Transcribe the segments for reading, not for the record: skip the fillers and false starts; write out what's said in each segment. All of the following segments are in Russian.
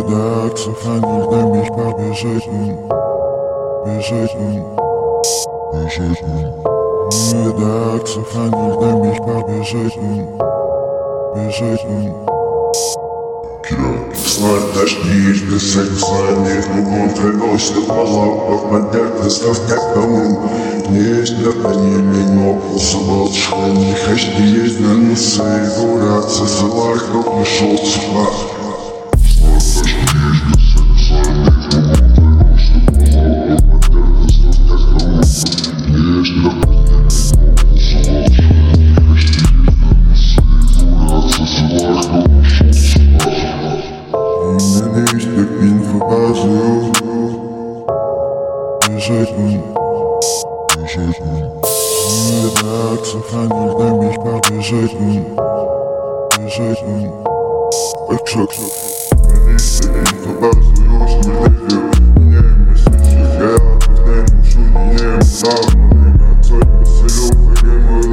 так сохранить на mich побежать, бежать, бежать. Мы так сохранить на mich побежать, бежать. Знать дожди, писать знание, кругом приносит малов, поднять достав как тому. Есть наполнение, но заболчка, не хочу есть на носе, гуляться, зла, кто нашел цепа. Бежать, бежать. Мы так сохранить на mich побежать, бежать. Шаг. Nächste Infobase, ich will nehmen, es ist egal, wir nehmen schon die nehmen, sagen und nehmen Zeug, was sie auf, wir gehen mal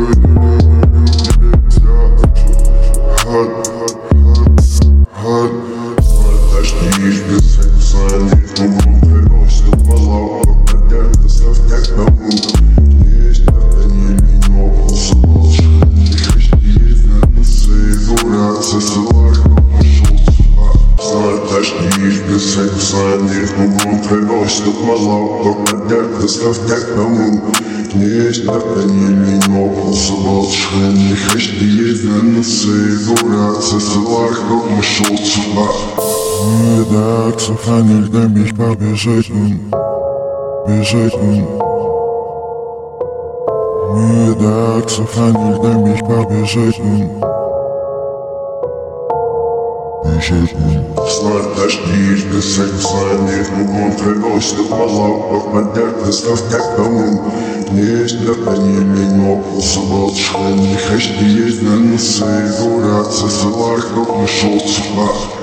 Дожди, писать знание, кругом приносит малов, поднять достав как тому. Есть наполнение, но заболчка, не хочу есть на носе, гуляться, зла, кто нашел цепа. Дожди, писать знание, кругом приносит малов, поднять достав как тому. Есть наполнение, но заболчка, не хочу есть на носе, гуляться, зла, кто нашел цепа. Мы так сохранить на mich побежать, бежать. Мы так сохранить на mich побежать, бежать. Знать дожди, писать знание, кругом приносит малов, поднять достав как тому. Есть наполнение, но заболчка, не хочу есть на носе, гуляться, зла, кто нашел цепа.